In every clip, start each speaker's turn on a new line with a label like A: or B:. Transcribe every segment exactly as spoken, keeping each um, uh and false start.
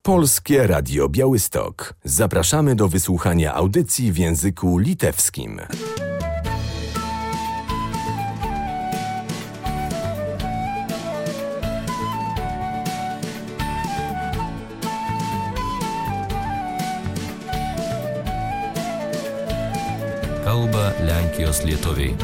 A: Polskie Radio Białystok. Zapraszamy do wysłuchania audycji w języku litewskim.
B: Kalba Lenkijos lietuviai.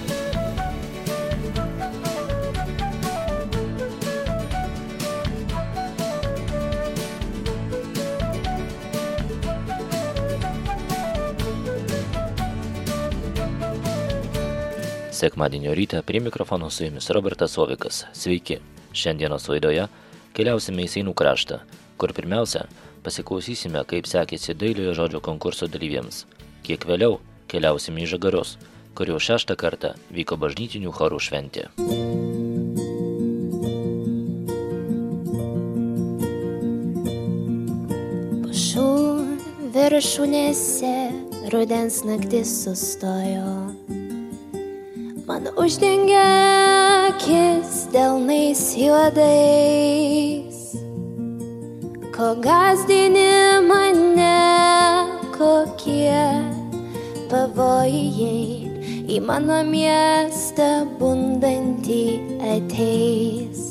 C: Sekmadienio rytą prie mikrofono su jumis Robertas Ovikas. Sveiki! Šiandienos laidoje keliausime į Seinų kraštą, kur pirmiausia pasiklausysime, kaip sekėsi dailiojo žodžio konkurso dalyviams. Kiek vėliau keliausime į Žagarus, kur jau šeštą kartą vyko bažnytinių chorų šventė.
D: Pušų viršūnėse rudens naktis sustojo. Man uždengia akis delnais juodais, ko gąsdini mane, kokie pavojai į mano miestą bundantį ateis.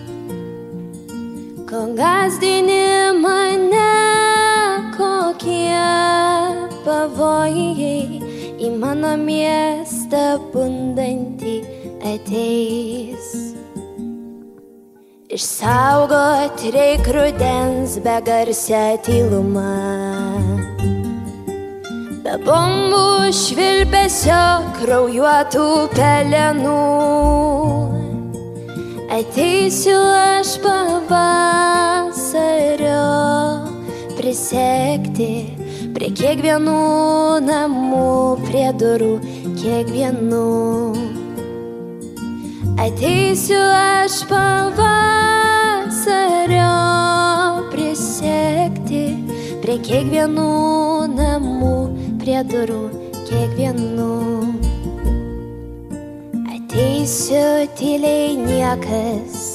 D: Ko gąsdini mane, kokie pavojai į mano miestą bundantį ateis. Išsaugot reik rudens begarsę tylumą, be bombų švilpesio kraujuotų pelenų. Ateisiu aš pavasario prisekti prie kiekvienų namų, prie durų kiekvienų. Ateisiu aš pavasario prisekti prie kiekvienų namų, prie durų kiekvienų. Ateisiu tyliai, niekas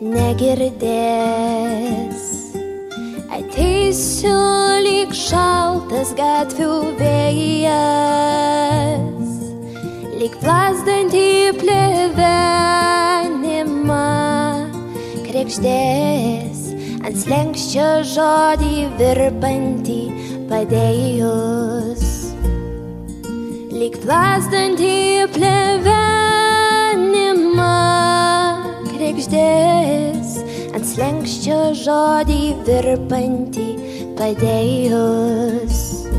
D: negirdės. Ateisiu lyg šaltas gatvių vėjas, lyg plazdantį plevenimą kregždės ant slenksčio žodį virpantį padėjus. Lyg plazdantį plevenimą kregždės ant slenksčio žodį virpantį padėjus.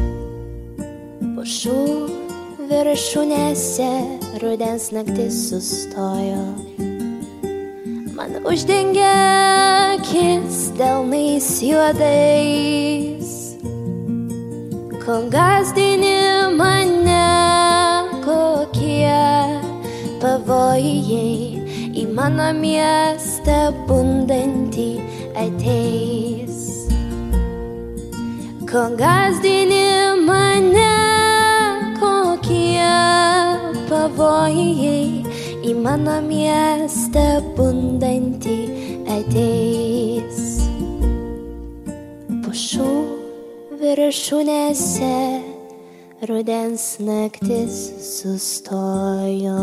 D: Pušų viršūnėse rudens naktis sustojo. Man uždengia akis delnais juodais, ko gąsdini mane, kokie pavojai į mano miestą bundantį ateis. Ko gąsdini mane, kokie pavojai į mano miestą bundantį ateis. Pušų viršūnėse rudens naktis sustojo.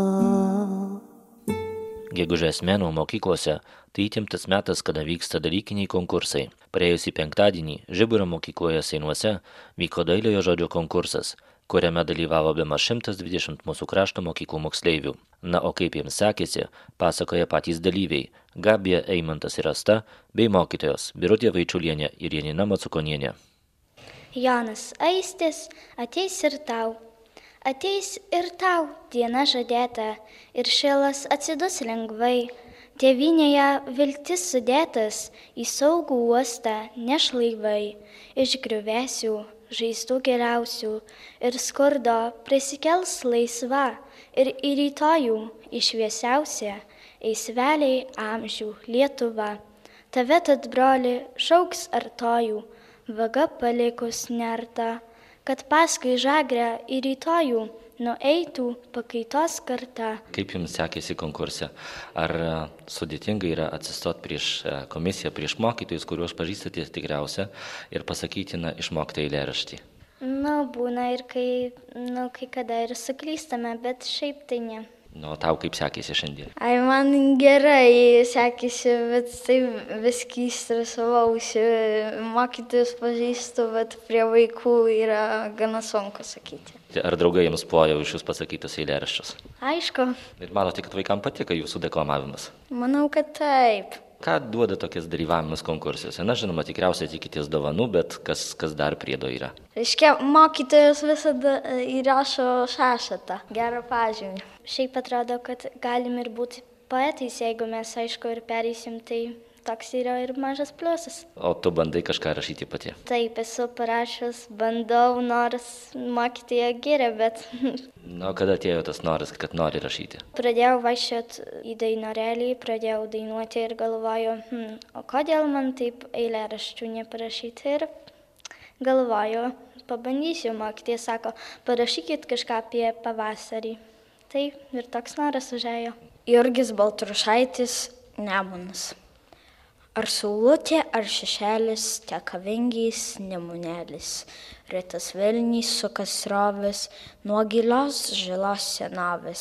C: Gegužės mėnuo mokyklose tai įtemptas metas, kada vyksta dalykiniai konkursai. Praėjusį penktadienį Žiburio mokykloje Seinuose vyko dailiojo žodžio konkursas, kuriame dalyvavo bemaž šimtas dvidešimt mūsų krašto mokyklų moksleivių. Na, o kaip jiems sekėsi, pasakoja patys dalyviai Gabija, Eimantas ir Asta, bei mokytojos Birutė Vaičiulienė ir Janina Macukonienė.
E: Jonas Aistis ateis ir tau. Ateis ir tau diena žadėta, ir šilas atsidus lengvai. Tėvynėje viltis sudėtas, į saugų uostą neš laivai. Iš griuvėsių, žaizdų geriausių ir skurdo prisikels laisva, ir į rytojų, į šviesiausią, eis vėliai amžių Lietuva. Tave tad, broli, šauks artojų, vaga palikus nerta, kad paskui žagrę į rytojų nueitų pakaitos karta.
C: Kaip jums sekėsi konkurse? Ar sudėtinga yra atsistot prieš komisiją, prieš mokytojus, kuriuos pažįstate tikriausia, ir pasakyti, na, išmokti eilėraštį?
E: Na, būna ir kai, nu, kai kada ir suklystame, bet šiaip tai ne.
C: Nu, tau kaip sekėsi šiandien?
F: Ai, man gerai sekėsi, bet taip viskį stresavausi. Mokytojus pažįstu, bet prie vaikų yra gana sunku sakyti.
C: Ar draugai jums ploja už jūs pasakytus eilėraščius?
E: Aišku.
C: Ir manote, kad vaikams patiko jūsų deklamavimas?
F: Manau, kad taip.
C: Ką duoda tokias dalyvavimas konkursuose? Na, žinoma, tikriausiai tikitės dovanų, bet kas, kas dar priedo yra?
F: Reiškia, mokytojas visada įrašo šešetą, gerą pažymį.
E: Šiaip atrodo, kad galim ir būti poetais, jeigu mes, aišku, ir pereisim, tai toks yra ir mažas pliusas.
C: O tu bandai kažką rašyti pati?
E: Taip, esu parašęs, bandau, nors mokytoja giria, bet...
C: Na, kada atėjo tas noras, kad nori rašyti?
E: Pradėjau vaikščioti į dainorėlį, pradėjau dainuoti ir galvoju, hm, o kodėl man taip eilėraščių neparašyti, ir galvoju, pabandysiu. Mokytoja sako, parašykit kažką apie pavasarį. Tai ir toks noras užėjo.
F: Jurgis Baltrušaitis, Nemunas. Ar saulutė, ar šešėlis, teka vingiais nemunėlis. Rytas Vilnys sukas srovės, nuo gilios žilos senovės.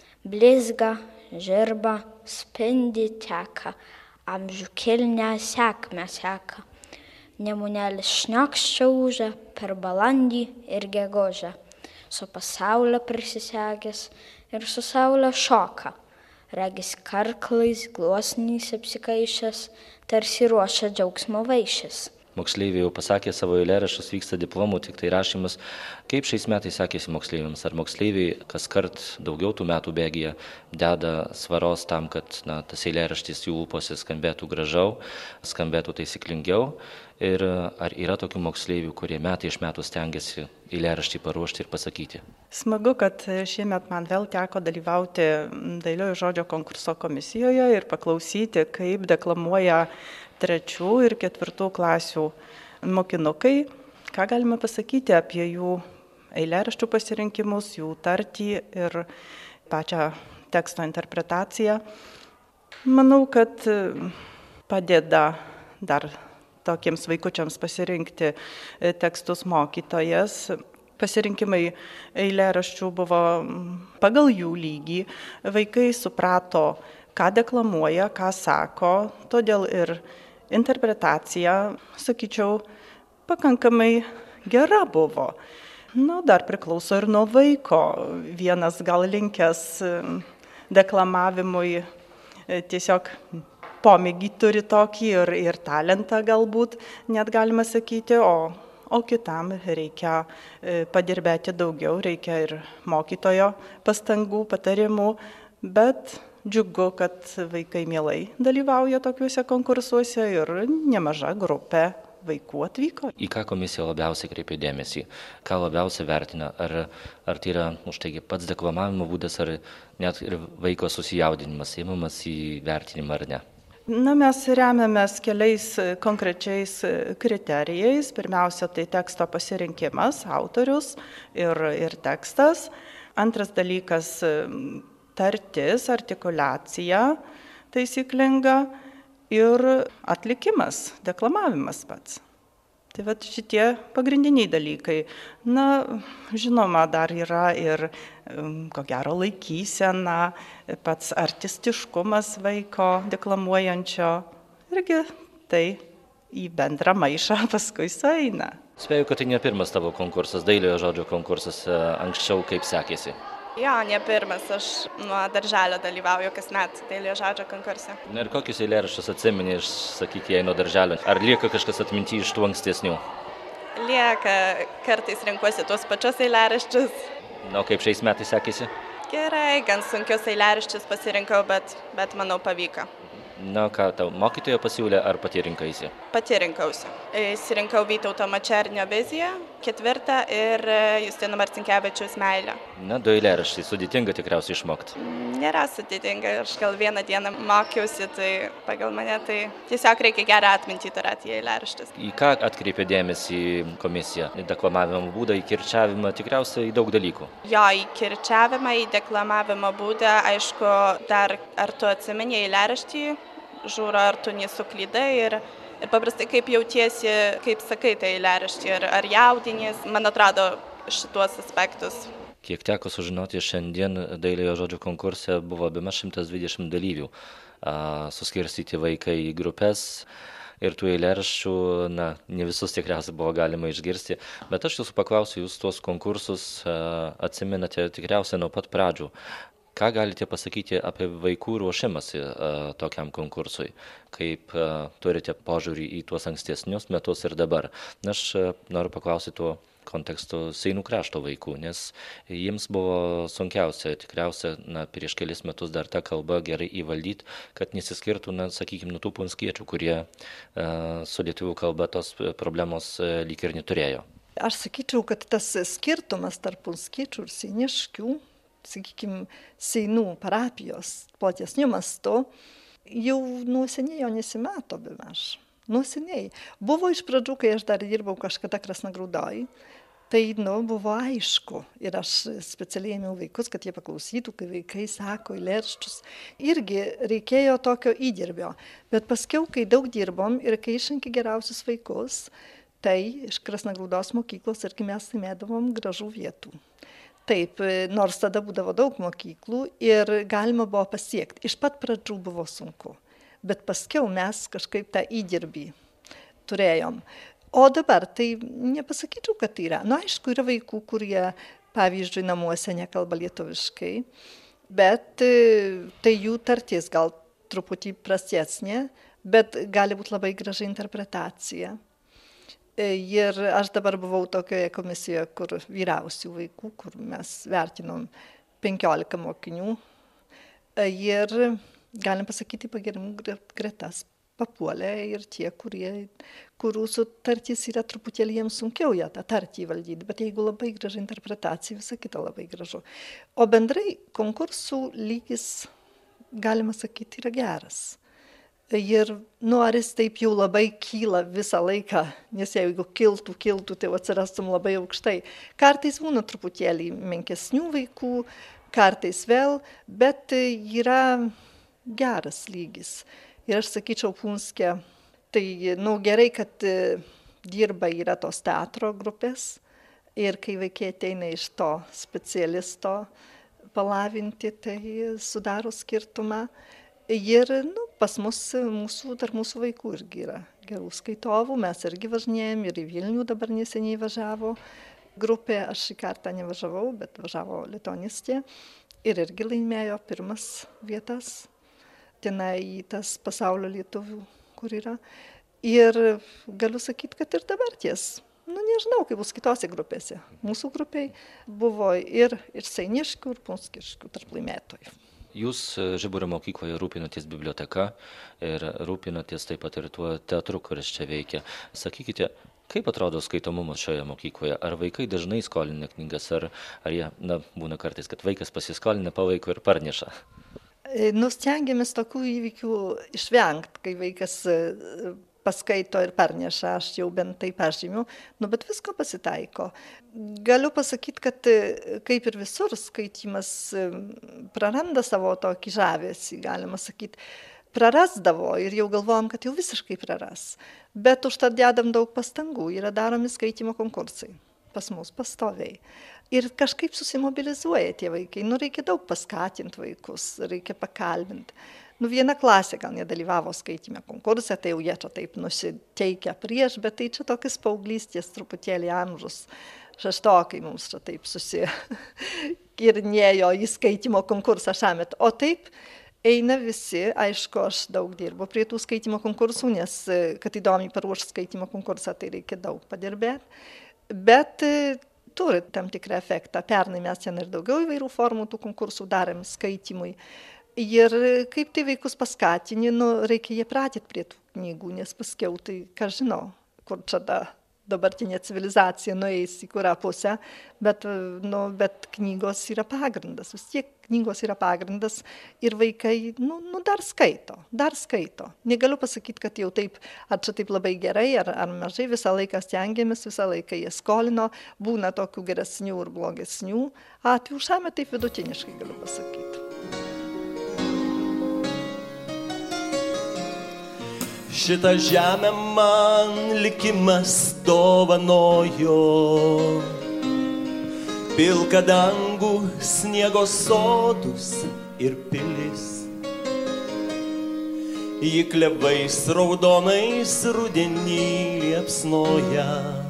F: Blizga, žirba, spindi teka, amžių kilnę sekmę seka. Nemunėlis šniokščia ūžia per balandį ir gegužę. Su pasaulio prisisegęs ir su saulė šoka. Regis karklais, gluosniais apsikaišęs, tarsi ruošia džiaugsmo vaišės.
C: Moksleiviai jau pasakė savo eilėraščius, vyksta diplomų, tik tai rašymas. Kaip šiais metais sekėsi moksleiviams? Ar moksleiviai kaskart daugiau tų metų bėgyje deda svaros tam, kad, na, tas eilėraštis jų lūpose skambėtų gražiau, skambėtų taisyklingiau? Ir ar yra tokių moksleivių, kurie metai iš metų stengiasi eilėraštį paruošti ir pasakyti?
G: Smagu, kad šiemet man vėl teko dalyvauti dailiojo žodžio konkurso komisijoje ir paklausyti, kaip deklamuoja trečių ir ketvirtų klasių mokinukai. Ką galime pasakyti apie jų eilėraščių pasirinkimus, jų tartį ir pačią teksto interpretaciją. Manau, kad padeda dar tokiems vaikučiams pasirinkti tekstus mokytojas. Pasirinkimai eilėraščių buvo pagal jų lygį. Vaikai suprato, ką deklamuoja, ką sako, todėl ir interpretacija, sakyčiau, pakankamai gera buvo. Nu, dar priklauso ir nuo vaiko. Vienas gal linkęs deklamavimui tiesiog pomėgį turi tokį ir, ir talentą galbūt, net galima sakyti, o, o kitam reikia padirbėti daugiau, reikia ir mokytojo pastangų, patarimų, bet džiugu, kad vaikai mielai dalyvauja tokiuose konkursuose ir nemaža grupė vaikų atvyko.
C: Į ką komisija labiausiai kreipia dėmesį? Ką labiausiai vertina? Ar, ar tai yra už taigi pats deklamavimo būdas, ar net ir vaiko susijaudinimas, įmamas į vertinimą ar ne?
G: Na, mes remiamės keliais konkrečiais kriterijais. Pirmiausia, tai teksto pasirinkimas, autorius ir, ir tekstas. Antras dalykas – tartis, artikuliacija taisyklinga ir atlikimas, deklamavimas pats. Tai vat šitie pagrindiniai dalykai. Na, žinoma, dar yra ir, ko gero, laikysena, pats artistiškumas vaiko deklamuojančio. Irgi tai į bendrą maišą paskui sueina.
C: Spėju, kad tai ne pirmas tavo konkursas, dailiojo žodžio konkursas. Anksčiau kaip sekėsi?
H: Jo, ne pirmas, aš nuo darželio dalyvauju kasmet dailiojo žodžio konkurse.
C: Na ir kokius eilėraščius atsimeni iš, sakyk, jei nuo darželio? Ar lieka kažkas atminty iš tų ankstesnių?
H: Lieka, kartais renkuosi tuos pačius eilėraščius.
C: Na, kaip šiais metais sekėsi?
H: Gerai, gan sunkius eilėraščius pasirinkau, bet, bet manau pavyko.
C: Na, ką tau mokytoja pasiūlė, ar pati rinkaisi?
H: Pati rinkausi. Įsirinkau Vytauto Mačernio viziją, ketvirtą ir Justino Marcinkevičiaus meilę.
C: Na, du eilėraščiai, sudėtinga tikriausiai išmokti.
H: Nėra sudėtinga, aš gal vieną dieną mokiausi, tai pagal mane tai tiesiog reikia gerą atmintį turėti į eilėraštis.
C: Į ką atkreipė dėmesį komisija? Į deklamavimo būdą, į kirčiavimą, tikriausiai į daug dalykų.
H: Jo, į kirčiavimą, į deklamavimo būdą, aišku, dar ar tu atsimeni eilėraštį, žiūro, ar tu nesuklydai ir, ir paprastai kaip jautiesi, kaip sakai tai eilėraštį, ar, ar jaudinės, man atrado šituos aspektus.
C: Kiek teko sužinoti, šiandien dailiojo žodžio konkurse buvo bemaž šimtas dvidešimt dalyvių, a, suskirstyti vaikai į grupės ir tų eilėraščių, na, ne visus tikriausiai buvo galima išgirsti, bet aš jūsų paklausiu, jūs tuos konkursus a, atsimenate tikriausiai nuo pat pradžių. Ką galite pasakyti apie vaikų ruošimąsi a, tokiam konkursui, kaip a, turite požiūrį į tuos ankstesnius metus ir dabar? Aš a, noriu paklausyti tuo kontekstu Seinų krašto vaikų, nes jiems buvo sunkiausia, tikriausia, na, prieš kelis metus dar tą kalbą gerai įvaldyti, kad nesiskirtų, na, sakykime, nuo tų punskiečių, kurie a, su lietuvių kalba tos problemos a, lyg ir neturėjo.
I: Aš sakyčiau, kad tas skirtumas tarp punskiečių ir seiniškių, sakykime, Seinų parapijos platesniu mastu, jau nuo seniai jo nesimato bemaž. Nuo seniai. Buvo iš pradžių, kai aš dar dirbau kažkada Krasnagrūdoj, tai, nu, buvo aišku. Ir aš specialiai ėmiau vaikus, kad jie paklausytų, kai vaikai sako eilėraščius. Irgi reikėjo tokio įdirbio. Bet paskiau, kai daug dirbom ir kai išrinkė geriausius vaikus, tai iš Krasnagrūdos mokyklos, irgi mes laimėdavom gražų vietų. Taip, nors tada būdavo daug mokyklų ir galima buvo pasiekti. Iš pat pradžių buvo sunku. Bet paskiau mes kažkaip tą įdirbį turėjom. O dabar tai nepasakyčiau, kad tai yra. Na, nu, aišku, yra vaikų, kurie, pavyzdžiui, namuose nekalba lietuviškai, bet tai jų tartis gal truputį prastesnė, bet gali būti labai graži interpretacija. Ir aš dabar buvau tokioje komisijoje, kur vyriausių vaikų, kur mes vertinom penkiolika mokinių. Ir galim pasakyti, pagerimų gretas papuolė ir tie, kurie, kurių sutartys yra truputėlį jiems sunkiau ją tą tartį valdyti, bet jeigu labai graži interpretacija, visa kita labai gražu. O bendrai konkursų lygis, galima sakyti, yra geras. Ir noris taip jau labai kyla visą laiką, nes jeigu kiltų, kiltų, tai atsirastum labai aukštai. Kartais būna truputėlį menkesnių vaikų, kartais vėl, bet yra geras lygis. Ir aš sakyčiau, Punske, tai nu, gerai, kad dirba yra tos teatro grupės ir kai vaikai ateina iš to specialisto palavinti, tai sudaro skirtumą. Ir nu, pas mus, mūsų, tarp mūsų vaikų irgi yra gerų skaitovų, mes irgi važinėjom ir į Vilnių dabar neseniai važiavo grupė, aš šį kartą nevažiavau, bet važiavo lituanistė ir irgi laimėjo pirmas vietas. Tenai į tas pasaulio lietuvių, kur yra. Ir galiu sakyti, kad ir dabar ties. Nu, nežinau, kaip bus kitose grupėse. Mūsų grupiai buvo ir, ir seiniškių, ir punskiškių tarp laimėtojų.
C: Jūs Žiburio mokykloje rūpinotės biblioteka ir rūpinotės taip pat ir tuo teatru, kuris čia veikia. Sakykite, kaip atrodo skaitomumas šioje mokykloje? Ar vaikai dažnai skolina knygas, ar, ar jie, na, būna kartais, kad vaikas pasiskolina, palaiko ir parneša?
I: Nu, stengiamės tokių įvykių išvengti, kai vaikas paskaito ir parneša, aš jau bent tai pažymiu, nu, bet visko pasitaiko. Galiu pasakyti, kad kaip ir visur skaitymas praranda savo tokį žavesį, galima sakyti, prarasdavo ir jau galvojom, kad jau visiškai praras. Bet užtat dedam daug pastangų, yra daromi skaitymo konkursai pas mus pastoviai. Ir kažkaip susimobilizuoja tie vaikai. Nu, reikia daug paskatinti vaikus, reikia pakalbinti. Nu, viena klasė gal nedalyvavo skaityme konkurse, tai jau jie čia taip nusiteikia prieš, bet tai čia tokias paauglystės truputėlį amžius. Šeštokai mums čia taip susikirnėjo į skaitymo konkursą šamet. O taip eina visi, aišku, aš daug dirbu prie tų skaitymo konkursų, nes kad įdomiai paruošti skaitymo konkursą, tai reikia daug padirbėti. Bet turi tam tikrą efektą. Pernai mes ten ir daugiau įvairių formų tų konkursų darėm skaitymui. Ir kaip tai vaikus paskatini, nu, reikia jie pratyti prie tų knygų, nes paskiau tai, ką žinau, kur čia da, dabartinė civilizacija nueis į kurią pusę, bet, nu, bet knygos yra pagrindas, vis tiek knygos yra pagrindas ir vaikai, nu, nu dar skaito, dar skaito. Negaliu pasakyti, kad jau taip, ar čia taip labai gerai, ar, ar mažai, visą laiką stengiamės, visą laiką jie skolino, būna tokių geresnių ir blogesnių atvejų, šiame taip vidutiniškai galiu pasakyti.
J: Šitą žemę man likimas dovanojo, pilką dangų, sniego sodus ir pilis. Ji klevais raudonais rudenį liepsnoja,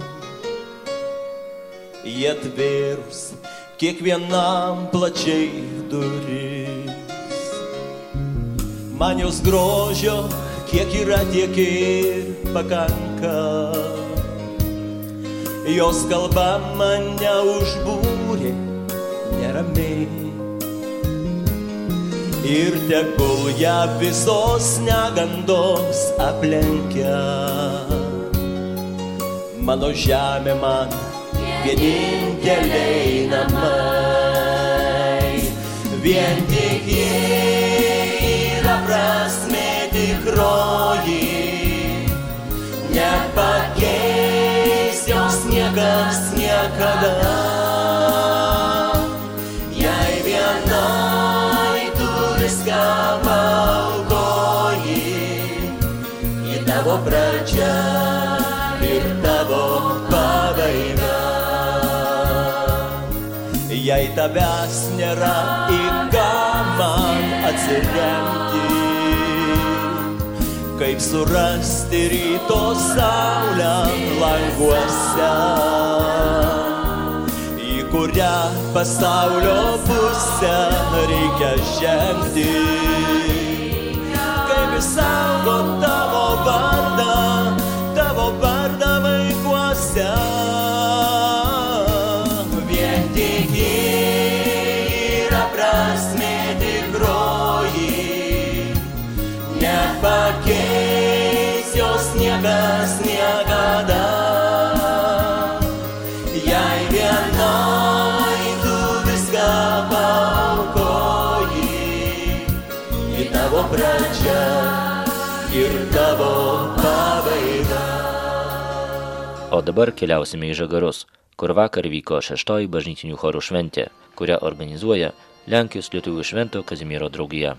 J: jie atvėrus kiekvienam plačiai duris. Man jos grožio kiek yra, tiek ir pakanka. Jos kalba mane užbūrė neramiai. Ir tegul ją visos negandos aplenkia. Mano žemė man vieninteliai namai. Vien tik jie yra prasmė tikroji, nepakeis jos niekas niekada. Jei vienai tu viską paaukoji, į tavo pradžią ir tavo pabaiga. Jei tavęs nėra, į ką man atsiremti, kaip surasti ryto saulę languose, į kurią pasaulio pusę reikia žengti, kaip išsaugot tavo vardą, tavo vardą vaikuose. Vien tik yra prasmė tikroji, nepakeis jos niekas niekada. Jei vienai tu viską paaukoji, į tavo pradžią ir tavo pabaiga.
C: O dabar keliausime į Žagarus, kur vakar vyko šeštoji bažnytinių chorų šventė, kurią organizuoja Lenkijos lietuvių Švento Kazimiero draugija.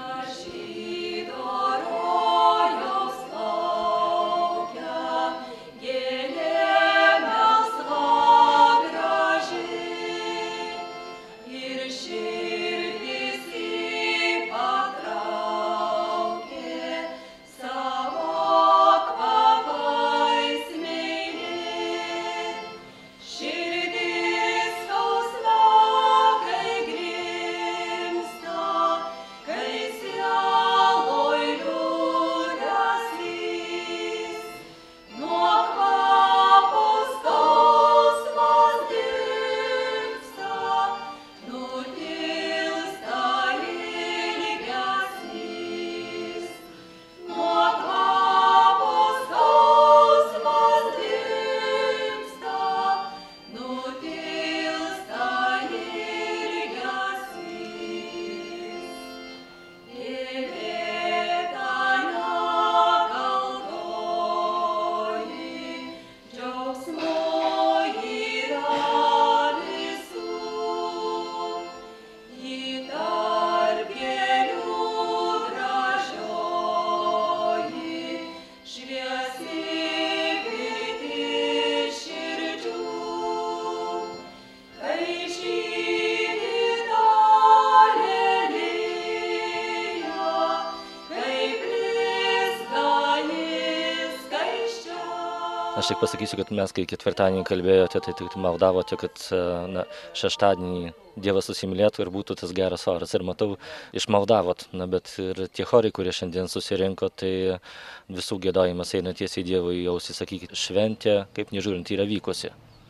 C: Aš tik pasakysiu, kad mes, kai ketvirtadienį kalbėjote, tai tik maldavote, kad na, šeštadienį Dievas susimylėtų ir būtų tas geras oras. Ir matau, išmaldavot, na, bet ir tie chorai, kurie šiandien susirinko, tai visų giedojimas eina tiesiai Dievui į ausį, sakykit, šventė, kaip nežiūrint, yra vykusi.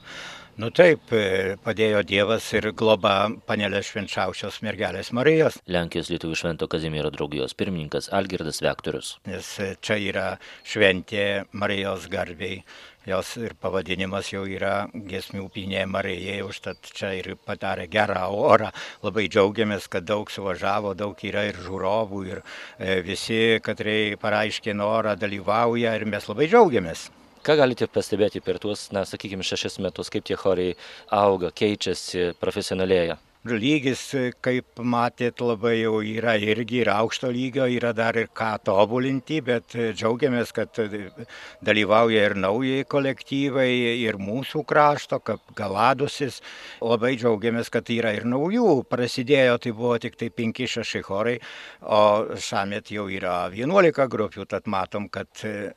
K: Nu taip, padėjo Dievas ir globa Panelės švenčiausios mergelės Marijos.
C: Lenkijos lietuvių Švento Kazimiero draugijos pirmininkas Algirdas Vektorius.
K: Nes čia yra šventė Marijos garbei. Jos ir pavadinimas jau yra giesmių pynė Marijai, užtat čia ir padarė gerą orą. Labai džiaugiamės, kad daug suvažiavo, daug yra ir žiūrovų, ir visi, katrai pareiškė norą, dalyvauja ir mes labai džiaugiamės.
C: Ką galite pastebėti per tuos, na, sakykime, šešis metus, kaip tie chorai auga, keičiasi, profesionalėja?
K: Lygis, kaip matėt, labai jau yra irgi ir aukšto lygio, yra dar ir ką tobulinti, bet džiaugiamės, kad dalyvauja ir naujai kolektyvai, ir mūsų krašto, kaip Galadusis. Labai džiaugiamės, kad yra ir naujų. Prasidėjo, tai buvo tik tai penki šeši chorai, o šamet jau yra vienuolika grupių, tad matom, kad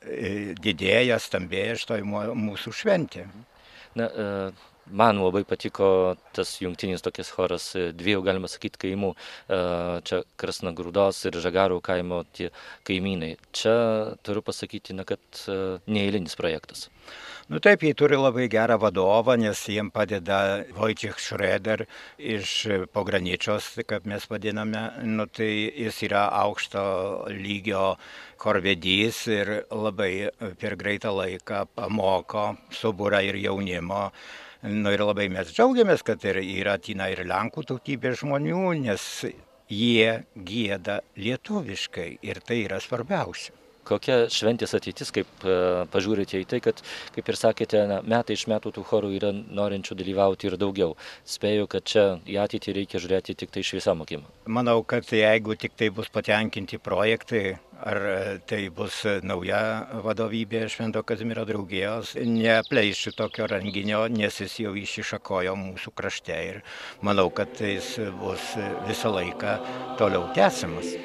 K: didėja, stambėja štai mūsų šventė.
C: Na, uh... Man labai patiko tas jungtinis tokias choras dviejų, galima sakyti, kaimų. Čia Krasnagrūdos ir Žagarų kaimo tie kaimynai. Čia turiu pasakyti, na, kad neeilinis projektas.
K: Nu taip, jie turi labai gerą vadovą, nes jiem padeda Wojciech Schroeder iš Pograničios, kaip mes vadiname. Nu tai jis yra aukšto lygio chorvedys ir labai per greitą laiką pamoko, subūra ir jaunimo. Nu ir labai mes džiaugiamės, kad ir yra ateina ir Lenkų tautybės žmonių, nes jie gieda lietuviškai ir tai yra svarbiausia.
C: Kokia šventės ateitis, kaip pažiūrite į tai, kad, kaip ir sakėte, na, metai iš metų tų chorų yra norinčių dalyvauti ir daugiau. Spėju, kad čia į ateitį reikia žiūrėti tik tai iš visą mokymą.
K: Manau, kad jeigu tik tai bus patenkinti projektai, ar tai bus nauja vadovybė Švento Kazimiero draugijos, neapleis šitokio renginio, nes jis jau įsišakojo mūsų krašte ir manau, kad jis bus visą laiką toliau tęsiamas.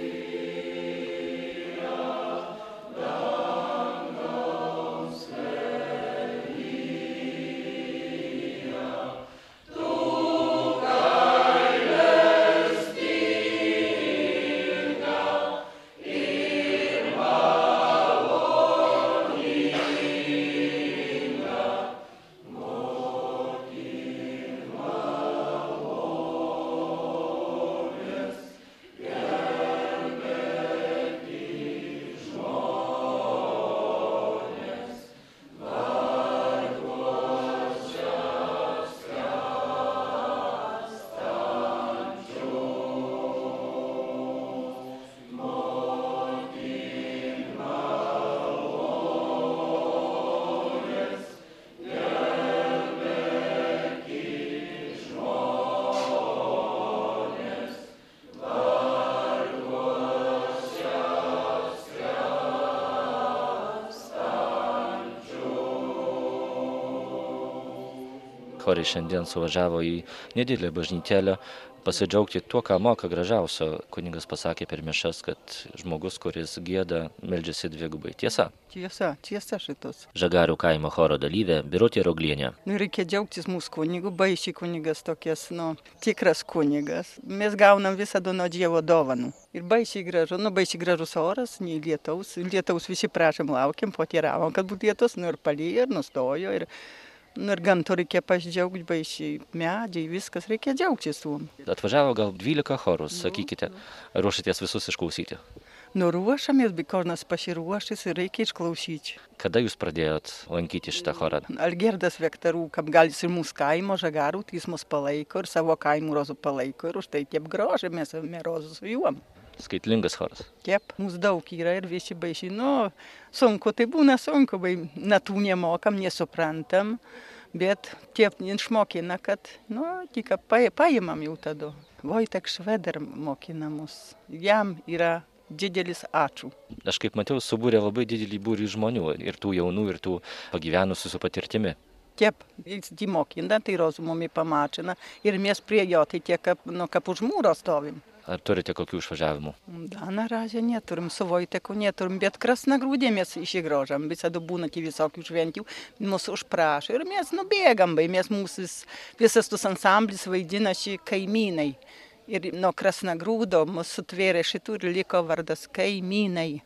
C: Chorai šiandien suvažiavo į nedidelę bažnytėlę pasidžiaugti tuo, ką moka gražiausio. Kunigas pasakė per mišias, kad žmogus, kuris gieda, meldžiasi dvigubai. Tiesa?
L: Tiesa, tiesa šitos.
C: Žagarių kaimo choro dalyvė Birutė Roglienė.
L: Nu, reikia džiaugtis mūsų kunigu, baisiai kunigas tokias, nu, tikras kunigas. Mes gaunam visada nuo Dievo dovanų. Ir baisiai gražu, nu, baisiai gražus oras, nei lietaus. Lietaus visi prašom, laukiam, potiravom, kad būtų lietus, nu ir palyja, ir nustojo. Ir Nu ir gamto reikia pasidžiaugti, baisiai medžiai, viskas reikia džiaugtis tuom.
C: Atvažiavo gal dvylika chorų, sakykite, ruošitės visus išklausyti?
L: Nu ruošamės, bet kaunas pasiruošęs ir reikia išklausyti.
C: Kada jūs pradėjot lankyti šitą chorą?
L: Algirdas Vektorų, kaip galis ir mūsų kaimo Žagarų, tai jis mus palaiko ir savo kaimų rozų palaiko ir už tai taip grožė mes rozų su juom.
C: Skaitlingas choras.
L: Taip, mūsų daug yra ir visi baisiai, nu, sunku, tai būna sunku, bai, natų nemokam, nesuprantam, bet taip išmokina, kad, nu, tik paimam jau tada. Wojtek Schroeder mokina mus, jam yra didelis ačiū.
C: Aš kaip matau, subūrė labai didelį būrį žmonių, ir tų jaunų, ir tų pagyvenusių su patirtimi.
L: Taip, jis jį mokina, tai rozumami pamačina ir mes prie jo, tai tiek, kaip, nu, kaip už mūro stovim.
C: Ar turite kokių išvažiavimų?
L: Da, na razie neturim, su Vojteku neturim, bet Krasnagrūdė mes įsigrožam, visada būna tie visokių šventių, mus užprašo ir mes nubėgam, bai, mes mūsų visas tus ansamblis vaidina šį kaimynai. Ir nuo Krasnagrūdo mus sutvėrė šitų ir liko vardas kaimynai.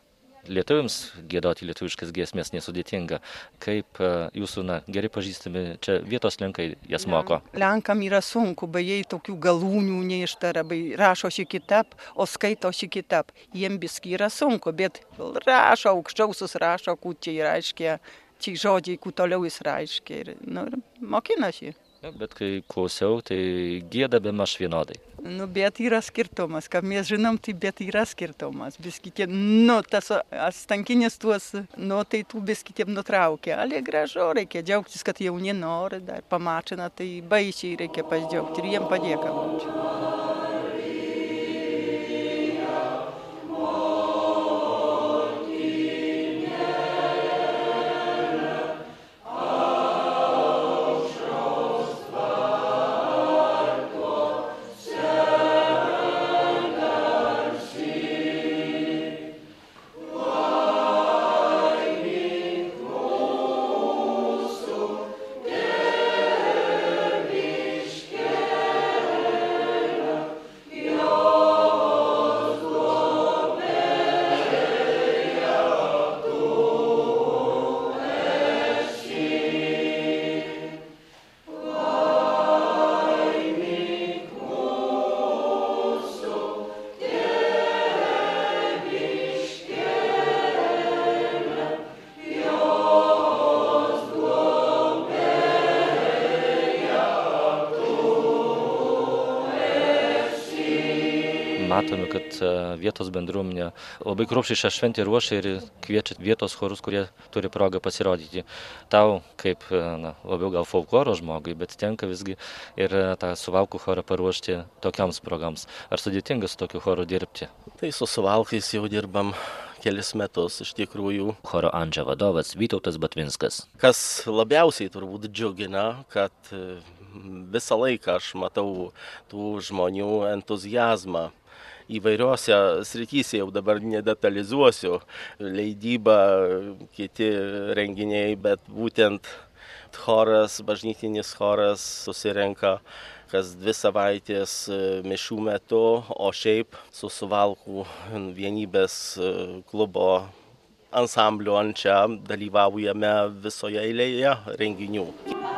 C: Lietuviams giedoti lietuviškas giesmės nesudėtinga. Kaip jūsų, na, gerai pažįstami, čia vietos lenkai jas moko?
L: Lenkam yra sunku, beje, tokių galūnių neištara, rašo šį kitap, o skaito šį kitap. Jiem biski yra sunku, bet rašo, aukščiausius rašo, kur čia yra aiškiai, čia žodžiai, kur toliau jis raiškia. Ir, nu, ir mokinasi.
C: Ja, bet kai klausiau, tai gieda bemaž vienodai.
L: Nu, bet yra skirtumas, kaip mes žinom, tai bet yra skirtumas. Biskitė, nu, tas stankinis tuos, nu, tai tų biskitėm nutraukė. Ale gražu, reikia džiaugtis, kad jauni nori, dar pamačina, tai baisiai reikia pasidžiaugti ir jiem padėka būti.
C: Matome, kad vietos bendruomenė labai kruopščiai šią šventę ruošia ir kviečia vietos chorus, kurie turi progą pasirodyti. Tau, kaip na, labiau gal folkloro žmogui, bet tenka visgi ir tą Suvalkų chorą paruošti tokiams progams. Ar sudėtinga su tokiu choru dirbti?
M: Tai su Suvalkais jau dirbam kelis metus iš tikrųjų.
C: Choro Andžia vadovas Vytautas Batvinskas.
M: Kas labiausiai turbūt džiugina, kad visą laiką aš matau tų žmonių entuzijazmą. Įvairiuose srityse jau dabar nedetalizuosiu, leidyba, kiti renginiai, bet būtent choras, bažnytinis choras susirenka kas dvi savaitės mišių metu, o šiaip su Suvalkų vienybės klubo ansambliu Ančia dalyvaujame visoje eilėje renginių.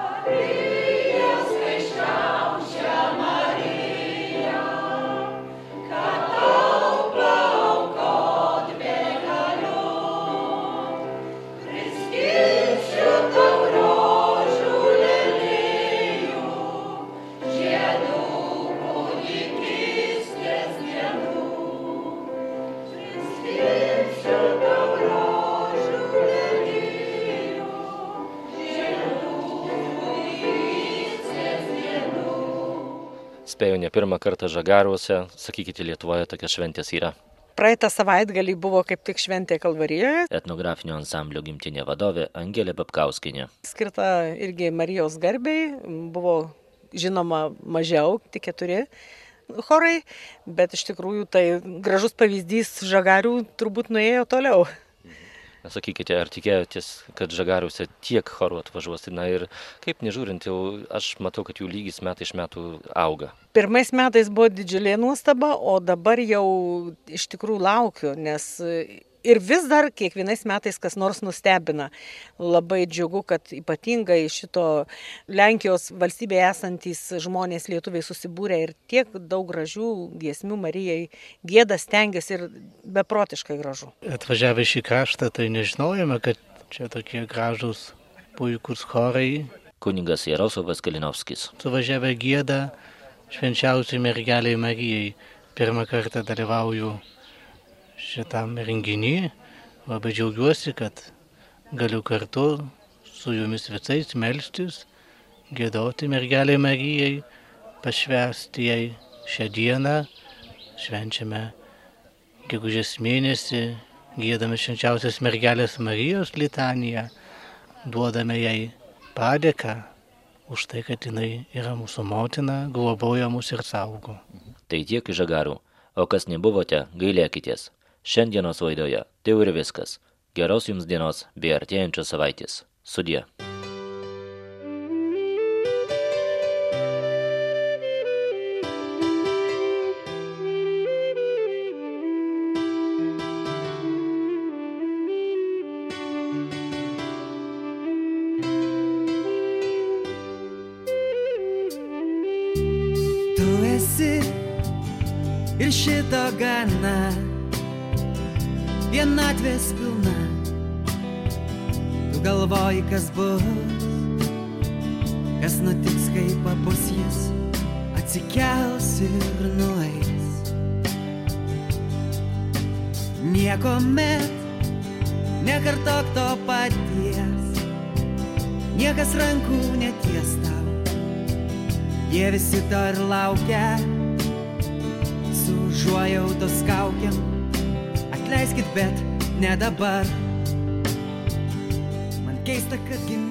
C: Spėjau ne pirmą kartą Žagaruose, sakykite, Lietuvoje tokias šventės yra.
N: Praeitą savaitgalį buvo kaip tik šventė Kalvarijoje.
C: Etnografinio ansamblio gimtinė vadovė Angelė Babkauskinė.
N: Skirta irgi Marijos garbei, buvo žinoma mažiau, tik keturi chorai, bet iš tikrųjų tai gražus pavyzdys, Žagarių turbūt nuėjo toliau.
C: Sakykite, ar tikėjotės, kad Žagariuose tiek chorų atvažiuos? Na ir kaip nežiūrint, jau aš matau, kad jų lygis metai iš metų auga.
N: Pirmais metais buvo didžiulė nuostaba, o dabar jau iš tikrųjų laukiu, nes ir vis dar kiekvienais metais kas nors nustebina. Labai džiugu, kad ypatingai šito Lenkijos valstybėje esantys žmonės lietuviai susibūrė ir tiek daug gražių giesmių Marijai gieda, stengiasi ir beprotiškai gražu.
O: Atvažiavę šį kraštą, tai nežinojome, kad čia tokie gražūs puikūs chorai.
C: Kunigas Jaroslavas Kalinovskis.
O: Suvažiavę gieda švenčiausiai mergeliai Marijai. Pirmą kartą dalyvauju šitam renginį. Labai džiaugiuosi, kad galiu kartu su jumis visais melstis, giedoti mergeliai Marijai, pašvęsti jai šią dieną. Švenčiame gegužės mėnesį, giedame švenčiausios mergelės Marijos litaniją, duodame jai padėką už tai, kad jinai yra mūsų motina, globoja mus ir saugo.
C: Tai tiek iš Žagarų, o kas nebuvote, gailėkitės. Šiandienos laidoje tai ir viskas. Geros jums dienos bei artėjančios savaitės. Sudie.
P: ir šito gana, vienatvės pilna. Tu galvoji, kas bus, kas nutiks, kai papus jis atsikels ir nueis. Niekuomet nekartok to paties, niekas rankų neties tau, jie visi to ir laukia, su užuojautos kaukiam. Atleiskit, bet ne dabar. Man keista, kad gimė